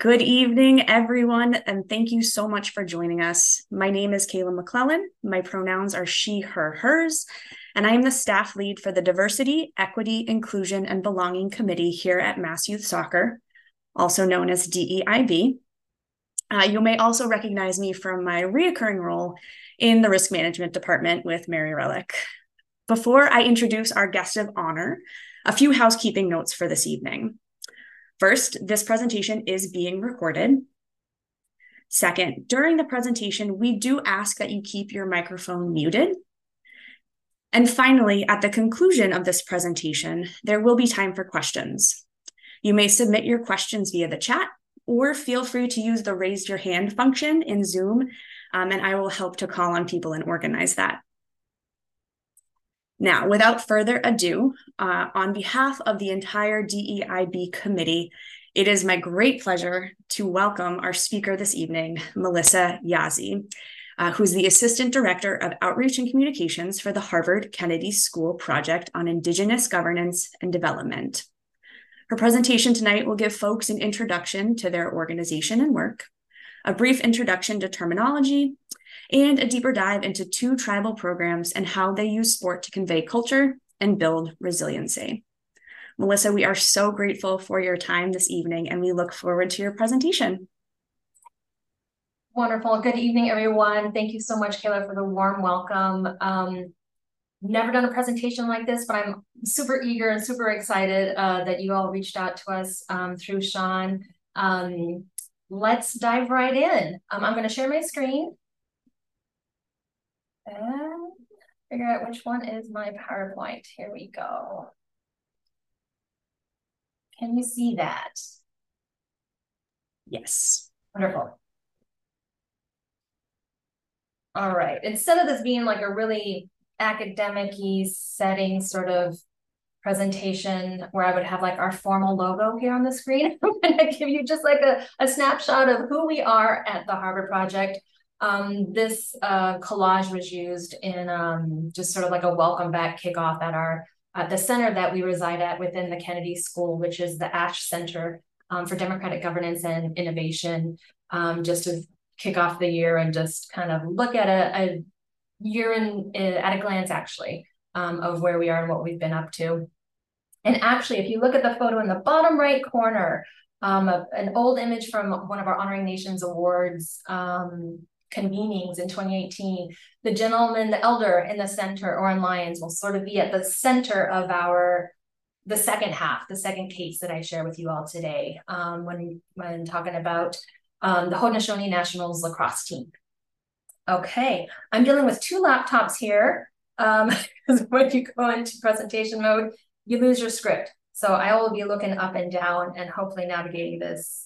Good evening, everyone, and thank you so much for joining us. My name is Kayla McClellan. My pronouns are she, her, hers, and I am the staff lead for the Diversity, Equity, Inclusion, and Belonging Committee here at Mass Youth Soccer, also known as DEIB. You may also recognize me from my reoccurring role in the Risk Management Department with Mary Relic. Before I introduce our guest of honor, a few housekeeping notes for this evening. First, this presentation is being recorded. Second, during the presentation, we do ask that you keep your microphone muted. And finally, at the conclusion of this presentation, there will be time for questions. You may submit your questions via the chat, or feel free to use the raise your hand function in Zoom, and I will help to call on people and organize that. Now, without further ado, on behalf of the entire DEIB committee, it is my great pleasure to welcome our speaker this evening, Melissa Yazzie, who's the Assistant Director of Outreach and Communications for the Harvard Kennedy School Project on Indigenous Governance and Development. Her presentation tonight will give folks an introduction to their organization and work, a brief introduction to terminology, and a deeper dive into two tribal programs and how they use sport to convey culture and build resiliency. Melissa, we are so grateful for your time this evening, and we look forward to your presentation. Wonderful. Good evening, everyone. Thank you so much, Kayla, for the warm welcome. Never done a presentation like this, but I'm super eager and super excited that you all reached out to us through Sean. Let's dive right in. I'm going to share my screen and figure out which one is my PowerPoint. Here we go. Can you see that? Yes. Wonderful. All right. Instead of this being like a really academic-y setting sort of presentation where I would have like our formal logo here on the screen, I'm going to give you just like a snapshot of who we are at the Harvard Project. This collage was used in just sort of like a welcome back kickoff at the center that we reside at within the Kennedy School, which is the Ash Center for Democratic Governance and Innovation, just to kick off the year and just kind of look at a year at a glance, actually, of where we are and what we've been up to. And actually, if you look at the photo in the bottom right corner, an old image from one of our Honoring Nations Awards convenings in 2018, the gentleman, the elder in the center, Oren Lyons, will sort of be at the center of the second half, the second case that I share with you all today, when talking about the Haudenosaunee Nationals lacrosse team. Okay, I'm dealing with two laptops here, because when you go into presentation mode, you lose your script. So I will be looking up and down and hopefully navigating this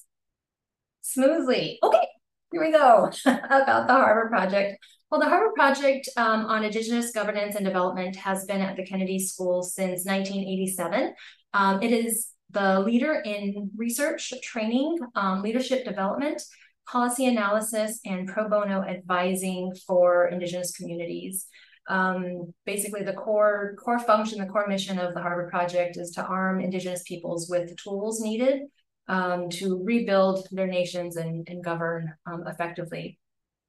smoothly. Okay, here we go about the Harvard Project. Well, the Harvard Project on Indigenous Governance and Development has been at the Kennedy School since 1987. It is the leader in research, training, leadership development, policy analysis, and pro bono advising for Indigenous communities. Basically, the core function, the core mission of the Harvard Project is to arm Indigenous peoples with the tools needed to rebuild their nations and govern effectively.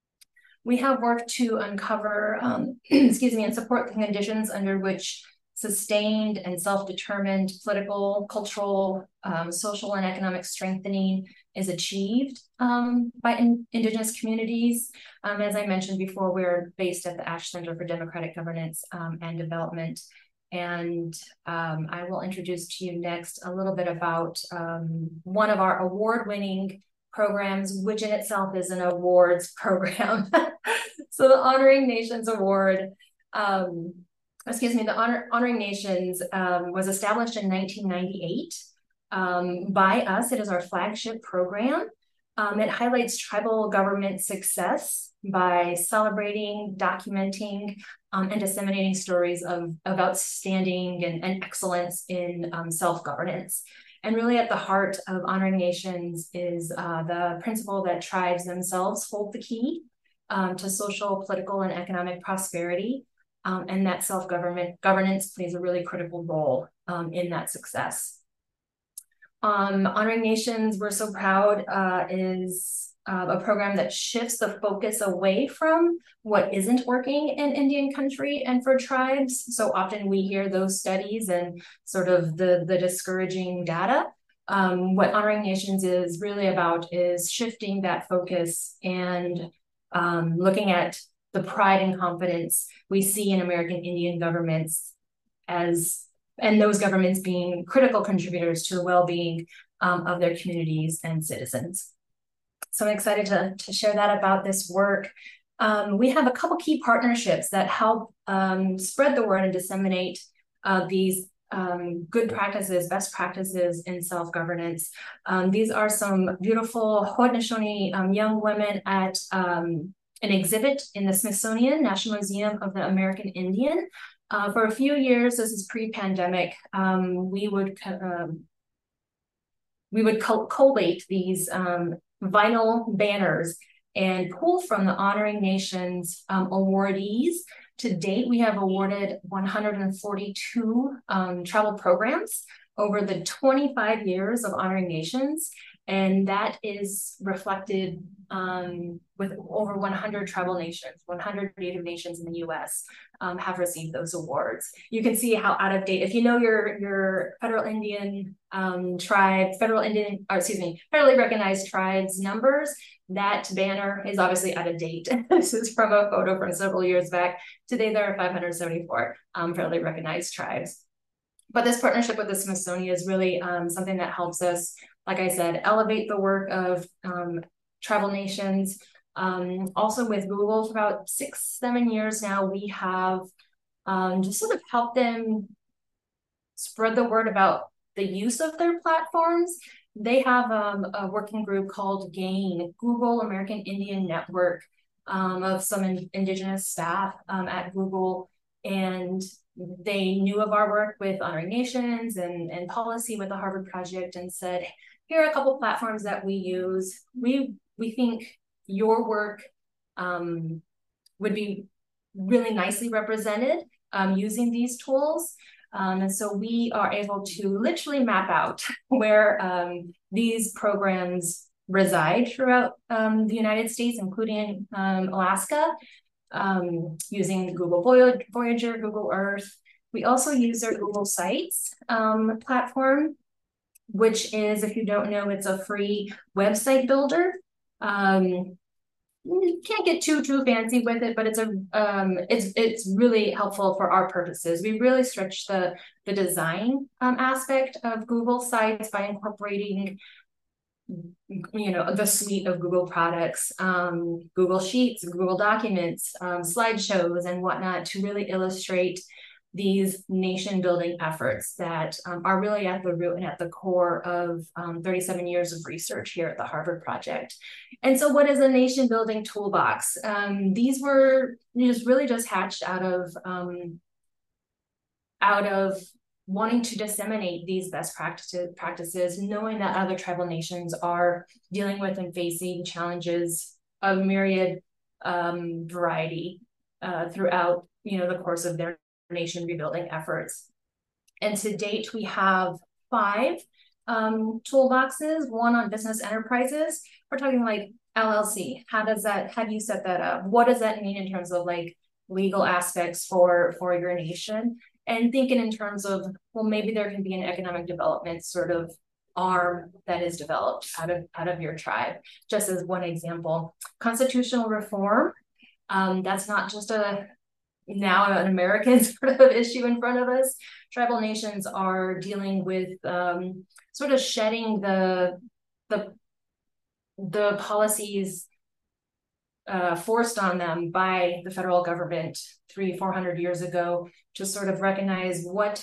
We have worked to uncover, and support the conditions under which sustained and self-determined political, cultural, social, and economic strengthening is achieved by Indigenous communities. As I mentioned before, we're based at the Ash Center for Democratic Governance and Development. And I will introduce to you next a little bit about one of our award-winning programs, which in itself is an awards program. So the Honoring Nations Award, the Honoring Nations was established in 1998 by us. It is our flagship program. It highlights tribal government success by celebrating, documenting, and disseminating stories of outstanding and excellence in self-governance. And really at the heart of Honoring Nations is the principle that tribes themselves hold the key to social, political, and economic prosperity, and that self-governance plays a really critical role in that success. Honoring Nations, we're so proud, is a program that shifts the focus away from what isn't working in Indian country and for tribes. So often we hear those studies and sort of the discouraging data. What Honoring Nations is really about is shifting that focus and looking at the pride and confidence we see in American Indian governments and those governments being critical contributors to the well-being of their communities and citizens. So I'm excited to share that about this work. We have a couple key partnerships that help spread the word and disseminate these good practices, best practices in self-governance. These are some beautiful Haudenosaunee young women at an exhibit in the Smithsonian National Museum of the American Indian. For a few years, this is pre-pandemic, we would collate these vinyl banners and pull from the Honoring Nations awardees. To date, we have awarded 142 travel programs over the 25 years of Honoring Nations, and that is reflected with over 100 tribal nations, 100 Native nations in the US have received those awards. You can see how out of date, if you know your federal Indian tribe, federally recognized tribes numbers, that banner is obviously out of date. This is from a photo from several years back. Today, there are 574 federally recognized tribes. But this partnership with the Smithsonian is really something that helps us, like I said, elevate the work of tribal nations. Also with Google, for about 6-7 years now, we have just sort of helped them spread the word about the use of their platforms. They have a working group called GAIN, Google American Indian Network, of some Indigenous staff at Google. And they knew of our work with Honoring Nations and policy with the Harvard Project and said, here are a couple platforms that we use. We think your work would be really nicely represented using these tools. And so we are able to literally map out where these programs reside throughout the United States, including Alaska, using Google Voyager, Google Earth. We also use our Google Sites platform, which is, if you don't know, it's a free website builder. You can't get too fancy with it, but it's really helpful for our purposes. We really stretch the design aspect of Google Sites by incorporating, the suite of Google products, Google Sheets, Google Documents, slideshows, and whatnot to really illustrate these nation building efforts that are really at the root and at the core of 37 years of research here at the Harvard Project. And so what is a nation building toolbox? These were just hatched out of wanting to disseminate these best practices, knowing that other tribal nations are dealing with and facing challenges of myriad variety throughout the course of their nation rebuilding efforts. And to date, we have 5 toolboxes, one on business enterprises. We're talking like LLC. How do you set that up? What does that mean in terms of like legal aspects for your nation? And thinking in terms of, well, maybe there can be an economic development sort of arm that is developed out of your tribe, just as one example. Constitutional reform, that's not just now an American sort of issue in front of us. Tribal nations are dealing with sort of shedding the policies forced on them by the federal government 300-400 years ago to sort of recognize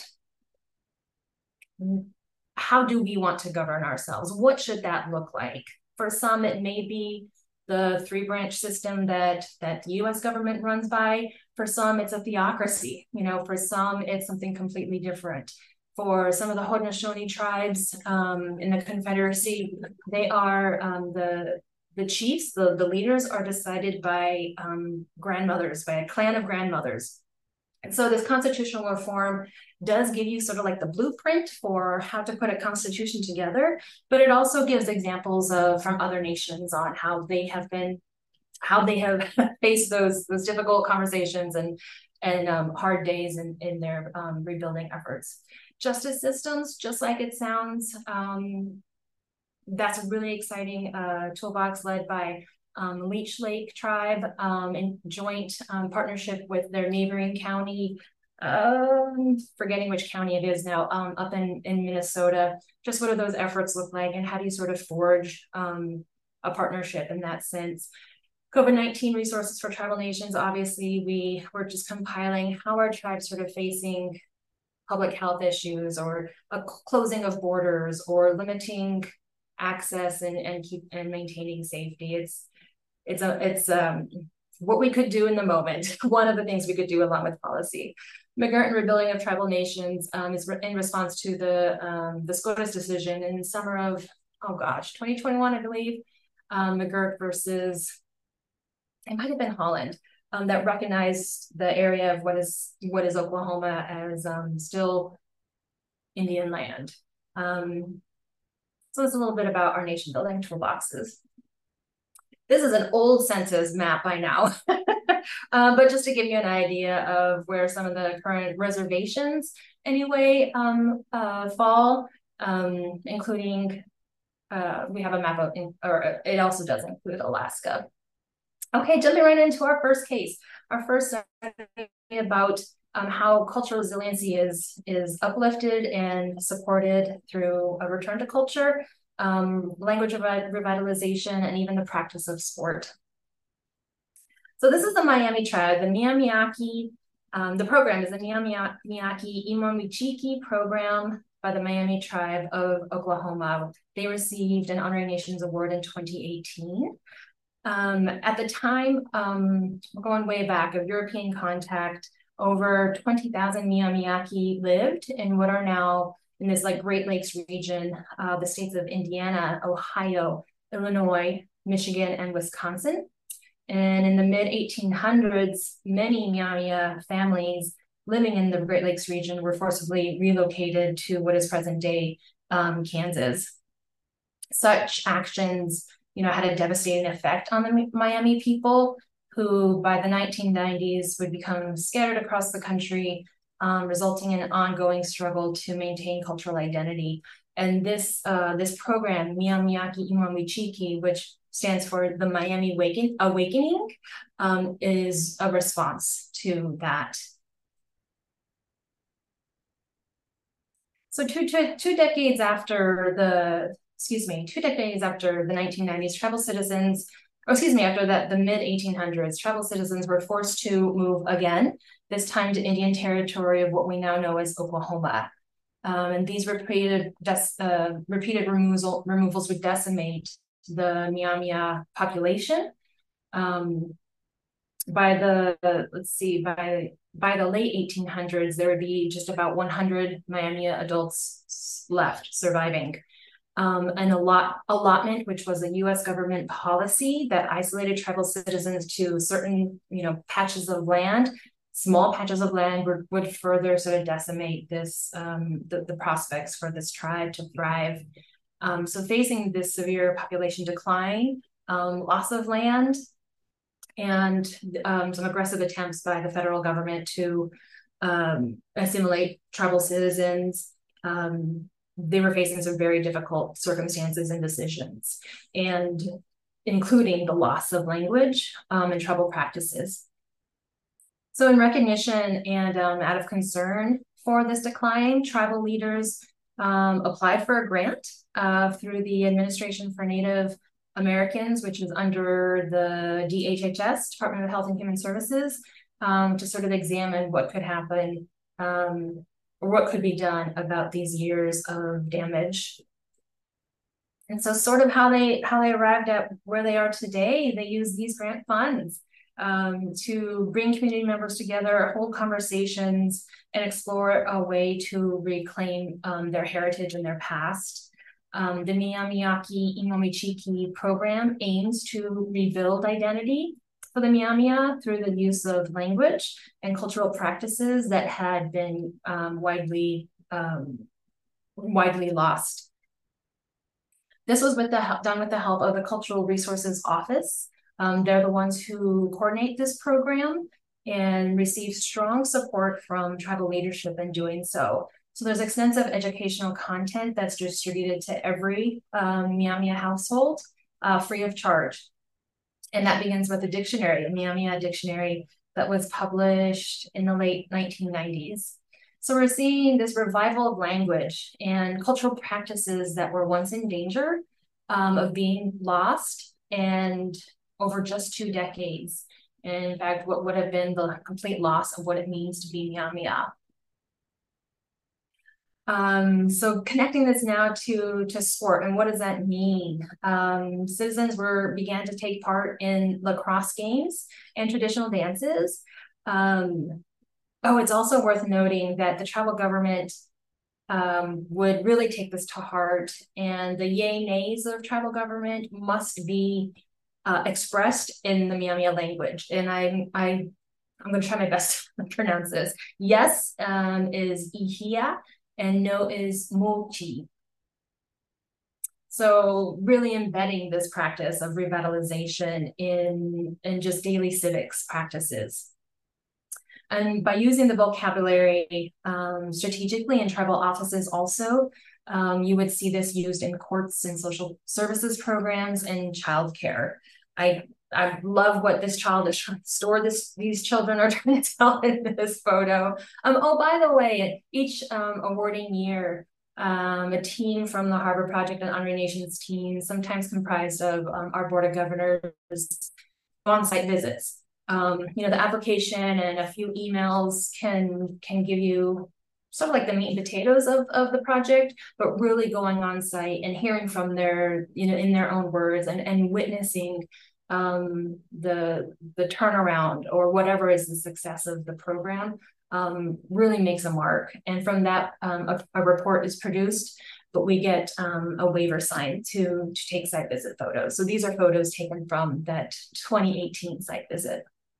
how do we want to govern ourselves? What should that look like? For some, it may be the 3-branch system that the US government runs by. For some, it's a theocracy. For some, it's something completely different. For some of the Haudenosaunee tribes in the Confederacy, they are the chiefs, the leaders are decided by grandmothers, by a clan of grandmothers. And so this constitutional reform does give you sort of like the blueprint for how to put a constitution together, but it also gives examples of from other nations on how they have faced those difficult conversations and hard days in their rebuilding efforts. Justice systems, just like it sounds, that's a really exciting toolbox led by Leech Lake Tribe in joint partnership with their neighboring county, forgetting which county it is now, up in Minnesota. Just what do those efforts look like, and how do you sort of forge a partnership in that sense? COVID-19 resources for tribal nations. Obviously, we were just compiling how our tribes sort of facing public health issues, or a closing of borders, or limiting access and maintaining safety. It's what we could do in the moment. One of the things we could do along with policy. McGirt and rebuilding of tribal nations is in response to the SCOTUS decision in the summer of 2021, I believe. McGirt versus, it might have been Holland, that recognized the area of what is Oklahoma as still Indian land. So it's a little bit about our nation building toolboxes. This is an old census map by now, but just to give you an idea of where some of the current reservations anyway fall, including, we have a map of, or it also does include Alaska. Okay, jumping right into our first case. Our first study about how cultural resiliency is uplifted and supported through a return to culture, language revitalization, and even the practice of sport. So this is the Miami tribe, the Miamiaki. The program is the Miamiaki Imamichiki program by the Miami tribe of Oklahoma. They received an Honorary Nations Award in 2018. At the time, we're going way back, of European contact, over 20,000 Miamiaki lived in what are now in this like Great Lakes region, the states of Indiana, Ohio, Illinois, Michigan, and Wisconsin. And in the mid-1800s, many Miami families living in the Great Lakes region were forcibly relocated to what is present-day Kansas. Such actions, had a devastating effect on the Miami people, who by the 1990s would become scattered across the country, resulting in an ongoing struggle to maintain cultural identity. And this program, Miamiaki Imamichiki, which stands for the Miami Awakening, is a response to that. So two decades after the 1990s, tribal citizens, after the mid-1800s, tribal citizens were forced to move again, this time to Indian territory of what we now know as Oklahoma. And these repeated removals would decimate the Miami population. By the late 1800s, there would be just about 100 Miami adults left surviving. An allotment, which was a U.S. government policy that isolated tribal citizens to certain, patches of land, small patches of land, would further sort of decimate this, the prospects for this tribe to thrive. So facing this severe population decline, loss of land, and some aggressive attempts by the federal government to assimilate tribal citizens, they were facing some very difficult circumstances and decisions, and including the loss of language and tribal practices. So in recognition and out of concern for this decline, tribal leaders applied for a grant through the Administration for Native Americans, which is under the DHHS, Department of Health and Human Services, to sort of examine what could happen or what could be done about these years of damage. And so sort of how they arrived at where they are today, they use these grant funds to bring community members together, hold conversations, and explore a way to reclaim their heritage and their past. The Miamiaki Imamichiki program aims to rebuild identity for the Miamia through the use of language and cultural practices that had been widely lost. This was done with the help of the Cultural Resources Office. They're the ones who coordinate this program and receive strong support from tribal leadership in doing so. So there's extensive educational content that's distributed to every Miamia household free of charge. And that begins with a dictionary, a Miamia dictionary that was published in the late 1990s. So we're seeing this revival of language and cultural practices that were once in danger of being lost, and over just 2 decades. And in fact, what would have been the complete loss of what it means to be Miamia. So connecting this now to sport, and what does that mean? Citizens began to take part in lacrosse games and traditional dances. It's also worth noting that the tribal government would really take this to heart, and the yay nays of tribal government must be expressed in the Miamia language. And I'm going to try my best to pronounce this. Yes is ihia, and no is mochi. So really embedding this practice of revitalization in just daily civics practices. And by using the vocabulary strategically in tribal offices also, you would see this used in courts and social services programs and childcare. I love what this child is trying to store these children are trying to tell in this photo. By the way, each awarding year, a team from the Harbor Project and Honoring Nations team, sometimes comprised of our Board of Governors, on-site visits. The application and a few emails can give you sort of like the meat and potatoes of the project, but really going on site and hearing from their, in their own words and witnessing the turnaround or whatever is the success of the program really makes a mark. And from that, a report is produced, but we get a waiver signed to take site visit photos. So these are photos taken from that 2018 site visit.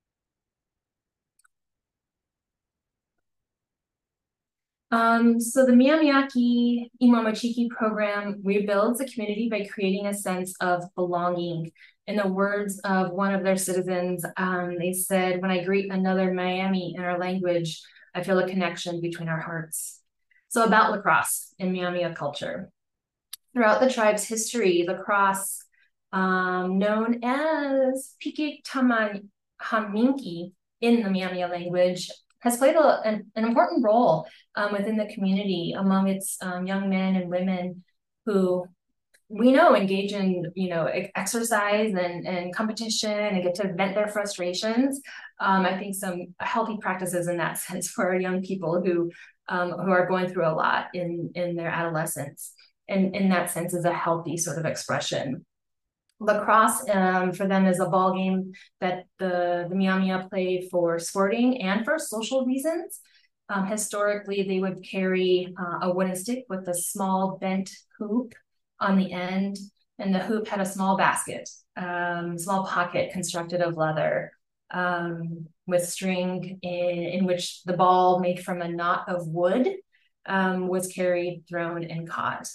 So the Miamiaki Imamachiki program rebuilds the community by creating a sense of belonging. In the words of one of their citizens, they said, "When I greet another Miami in our language, I feel a connection between our hearts." So about lacrosse in Miamia culture. Throughout the tribe's history, lacrosse, known as Piki Taman Haminki in the Miamia language, has played an important role within the community among its young men and women who we know engage in exercise and competition and get to vent their frustrations. I think some healthy practices in that sense for our young people who are going through a lot in their adolescence, and in that sense is a healthy sort of expression. Lacrosse for them is a ball game that the Miamia play for sporting and for social reasons. Historically, they would carry a wooden stick with a small bent hoop on the end, and the hoop had a small basket, small pocket constructed of leather with string in which the ball made from a knot of wood was carried, thrown, and caught.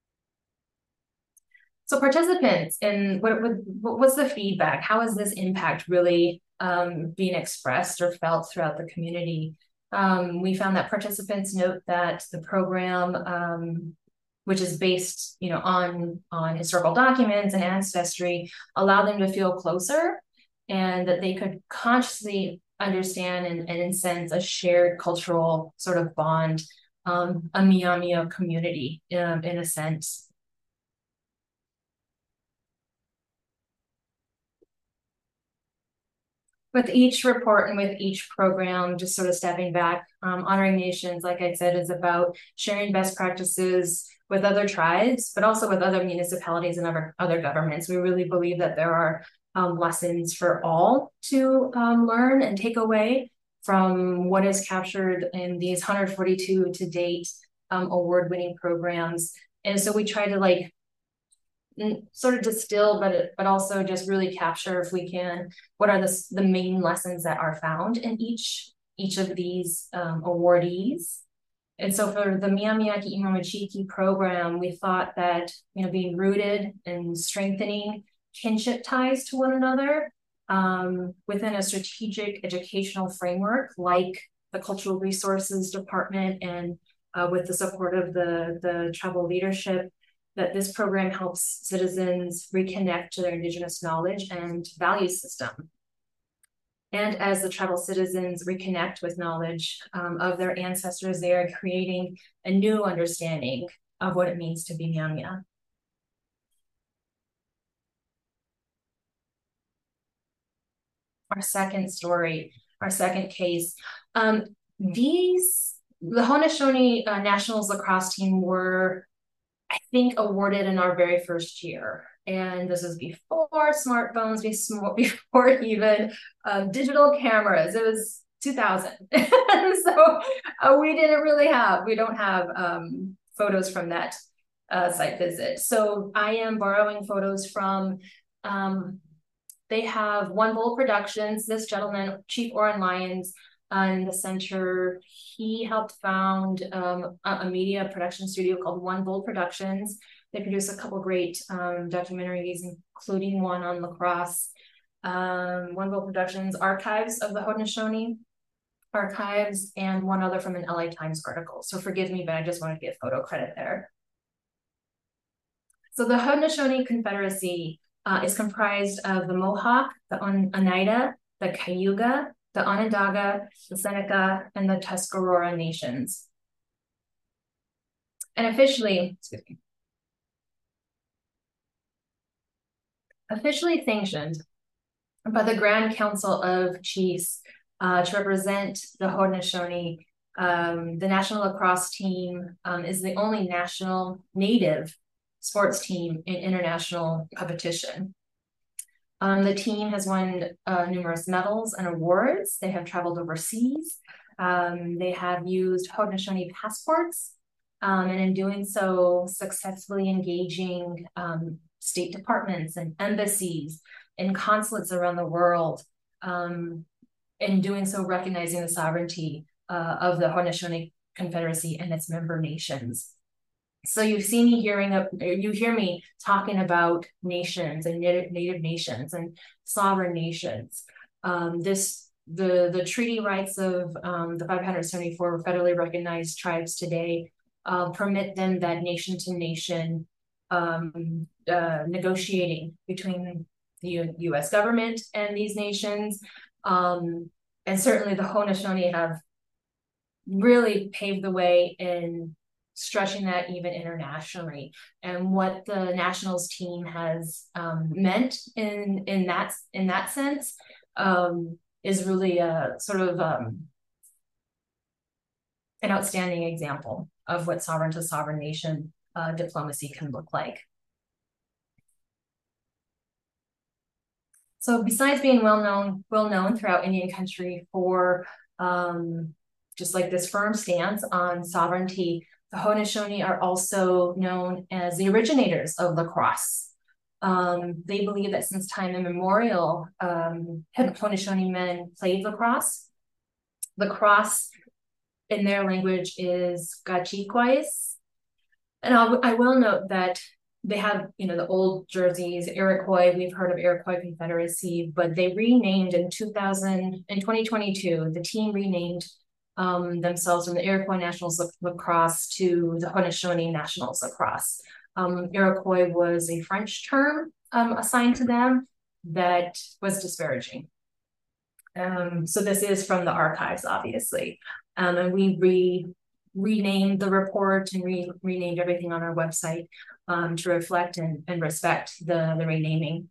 So participants, and what's the feedback? How is this impact really being expressed or felt throughout the community? We found that participants note that the program, which is based, on historical documents and ancestry, allowed them to feel closer, and that they could consciously understand and sense a shared cultural sort of bond, a Miamia community in a sense. With each report and with each program, just sort of stepping back, Honoring Nations, like I said, is about sharing best practices with other tribes, but also with other municipalities and other governments. We really believe that there are lessons for all to learn and take away from what is captured in these 142 to date award-winning programs. And so we try to sort of distill, but also just really capture, if we can, what are the main lessons that are found in each of these awardees. And so for the Miyamiyaki Imamachiki program, we thought that, being rooted and strengthening kinship ties to one another within a strategic educational framework like the Cultural Resources Department and with the support of the tribal leadership, that this program helps citizens reconnect to their Indigenous knowledge and value system. And as the tribal citizens reconnect with knowledge of their ancestors, they are creating a new understanding of what it means to be Miyamia. Our second story, our second case, the Haudenosaunee Nationals lacrosse team were, I think, awarded in our very first year. And this was before smartphones, before even digital cameras. It was 2000. So we don't have photos from that site visit. So I am borrowing photos from, they have One Bowl Productions. This gentleman, Chief Oren Lyons, in the center, he helped found a media production studio called One Bowl Productions. They produce a couple great documentaries, including one on lacrosse. One Bowl Productions, Archives of the Haudenosaunee Archives, and one other from an LA Times article. So forgive me, but I just wanted to give photo credit there. So the Haudenosaunee Confederacy is comprised of the Mohawk, the Oneida, the Cayuga, the Onondaga, the Seneca, and the Tuscarora nations. And officially sanctioned by the Grand Council of Chiefs to represent the Haudenosaunee, the National Lacrosse team is the only national native sports team in international competition. The team has won numerous medals and awards. They have traveled overseas. They have used Haudenosaunee passports, and in doing so, successfully engaging state departments and embassies and consulates around the world. In doing so, recognizing the sovereignty of the Haudenosaunee Confederacy and its member nations. So you hear me talking about nations and native nations and sovereign nations. The treaty rights of the 574 federally recognized tribes today permit them that nation to nation negotiating between the U.S. government and these nations. And certainly the Haudenosaunee have really paved the way in stretching that even internationally. And what the Nationals team has meant in that sense is really a sort of an outstanding example of what sovereign to sovereign nation diplomacy can look like. So besides being well known throughout Indian country for just like this firm stance on sovereignty, the Haudenosaunee are also known as the originators of lacrosse. They believe that since time immemorial, Haudenosaunee men played lacrosse. Lacrosse in their language is Gachikwais. And I will note that they have, the old jerseys, Iroquois. We've heard of Iroquois Confederacy, but they renamed in 2022. The team renamed themselves from the Iroquois Nationals Lacrosse to the Haudenosaunee Nationals Lacrosse. Iroquois was a French term assigned to them that was disparaging. So this is from the archives, obviously. And we renamed the report and renamed everything on our website to reflect and respect the renaming.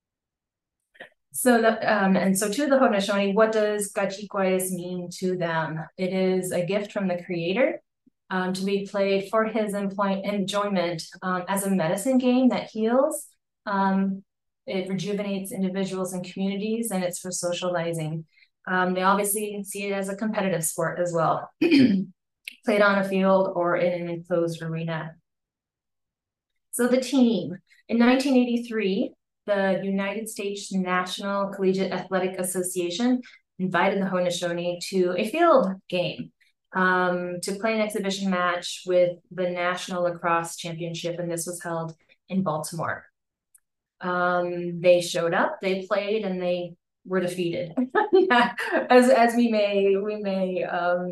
So so to the Haudenosaunee, what does Gachikwais mean to them? It is a gift from the Creator to be played for his enjoyment as a medicine game that heals. It rejuvenates individuals and communities, and it's for socializing. They obviously see it as a competitive sport as well, played on a field or in an enclosed arena. So the team, In 1983, the United States National Collegiate Athletic Association invited the Haudenosaunee to a field game to play an exhibition match with the National Lacrosse Championship, and this was held in Baltimore. They showed up, they played, and they were defeated. Yeah, as we may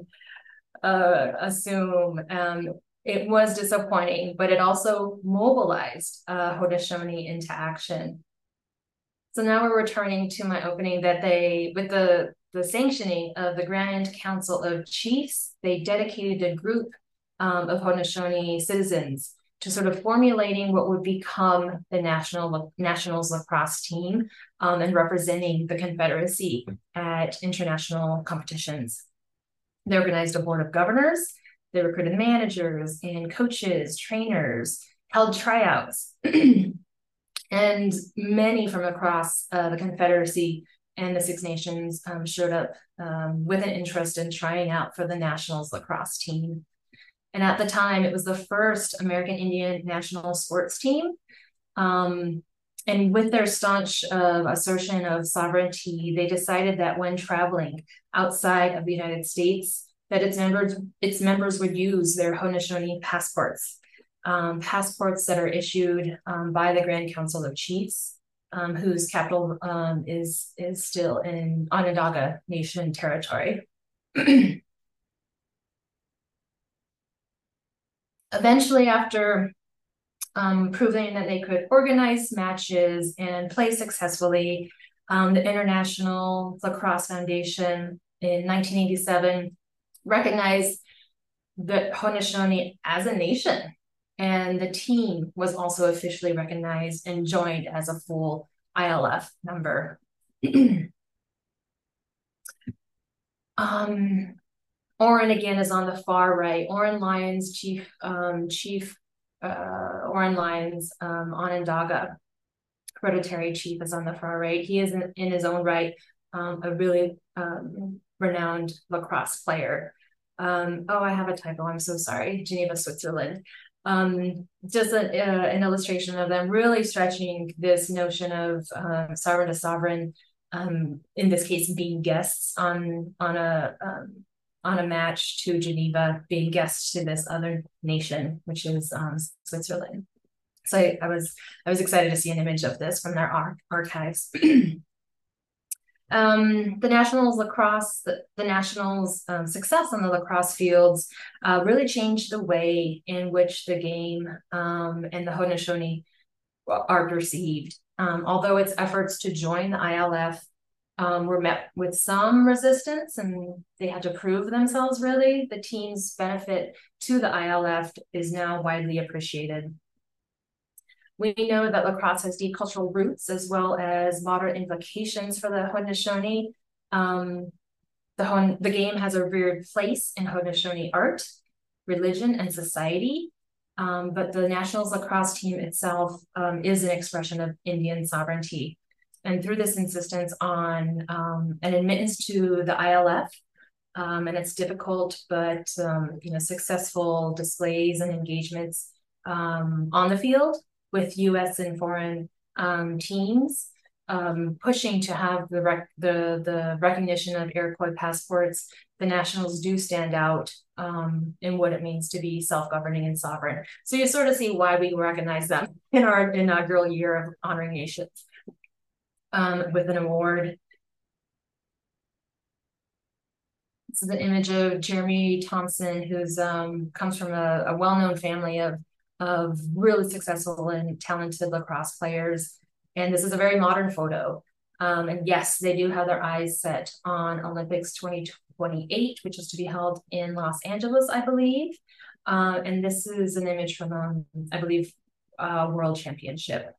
assume. It was disappointing, but it also mobilized Haudenosaunee into action. So now we're returning to my opening that with the sanctioning of the Grand Council of Chiefs, they dedicated a group of Haudenosaunee citizens to sort of formulating what would become the Nationals lacrosse team and representing the Confederacy at international competitions. They organized a board of governors. They recruited managers and coaches, trainers, held tryouts, and many from across the Confederacy and the Six Nations showed up with an interest in trying out for the Nationals lacrosse team. And at the time, it was the first American Indian national sports team. And with their staunch assertion of sovereignty, they decided that when traveling outside of the United States, that its members would use their Haudenosaunee passports, passports that are issued by the Grand Council of Chiefs, whose capital is still in Onondaga Nation territory. Eventually, after proving that they could organize matches and play successfully, the International Lacrosse Foundation in 1987 recognized the Haudenosaunee as a nation, and the team was also officially recognized and joined as a full ILF member. Oren again is on the far right. Oren Lyons, Chief Oren Lyons, Onondaga hereditary chief, is on the far right. He is in his own right a really renowned lacrosse player. Oh, I have a typo. I'm so sorry. Geneva, Switzerland. Just an illustration of them really stretching this notion of sovereign to sovereign. In this case, being guests on a match to Geneva, being guests to this other nation, which is Switzerland. So I was excited to see an image of this from their archives. The Nationals lacrosse, the Nationals' success on the lacrosse fields really changed the way in which the game and the Haudenosaunee are perceived. Although its efforts to join the ILF were met with some resistance and they had to prove themselves, really, the team's benefit to the ILF is now widely appreciated. We know that lacrosse has deep cultural roots as well as modern implications for the Haudenosaunee. The game has a revered place in Haudenosaunee art, religion, and society. But the Nationals lacrosse team itself is an expression of Indian sovereignty. And through this insistence on an admittance to the ILF and its difficult but successful displays and engagements on the field with U.S. and foreign teams, pushing to have the recognition of Iroquois passports, the Nationals do stand out in what it means to be self-governing and sovereign. So you sort of see why we recognize them in our inaugural year of honoring nations with an award. This is an image of Jeremy Thompson, who's comes from a well-known family of really successful and talented lacrosse players. And this is a very modern photo. And yes, they do have their eyes set on Olympics 2028, which is to be held in Los Angeles, I believe. And this is an image from, I believe, World Championship.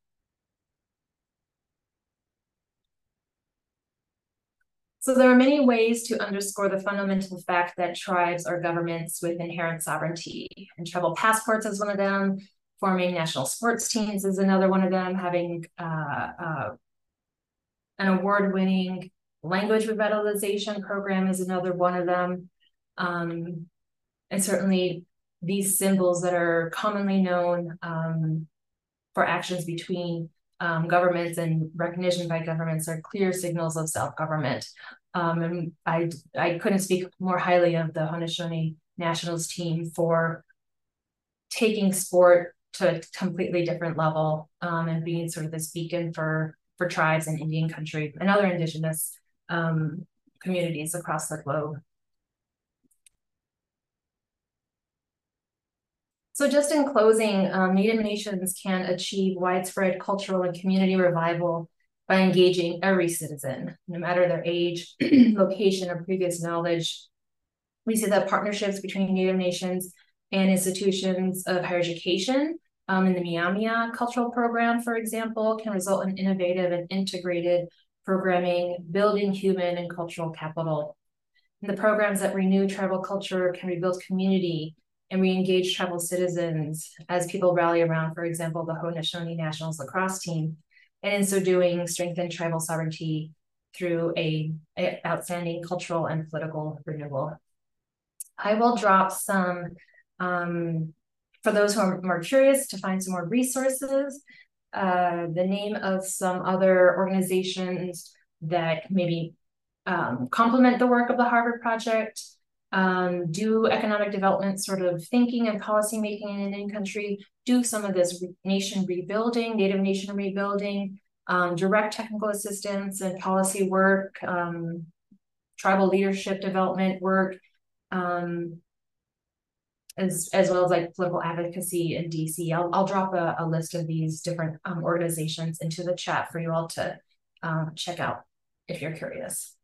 So there are many ways to underscore the fundamental fact that tribes are governments with inherent sovereignty. And tribal passports is one of them. Forming national sports teams is another one of them. Having an award-winning language revitalization program is another one of them. And certainly these symbols that are commonly known for actions between governments, and recognition by governments are clear signals of self-government. And I couldn't speak more highly of the Haudenosaunee Nationals team for taking sport to a completely different level, and being sort of this beacon for tribes in Indian country and other indigenous communities across the globe. So just in closing, Native nations can achieve widespread cultural and community revival by engaging every citizen, no matter their age, location, or previous knowledge. We see that partnerships between Native nations and institutions of higher education in the Miami cultural program, for example, can result in innovative and integrated programming, building human and cultural capital. And the programs that renew tribal culture can rebuild community and re-engage tribal citizens as people rally around, for example, the Haudenosaunee Nationals lacrosse team, and in so doing, strengthen tribal sovereignty through a outstanding cultural and political renewal. I will drop some, for those who are more curious to find some more resources, the name of some other organizations that maybe complement the work of the Harvard Project, do economic development sort of thinking and policy making in an Indian country, do some of this nation rebuilding, Native nation rebuilding, direct technical assistance and policy work, tribal leadership development work, as well as like political advocacy in DC. I'll drop a list of these different organizations into the chat for you all to check out if you're curious.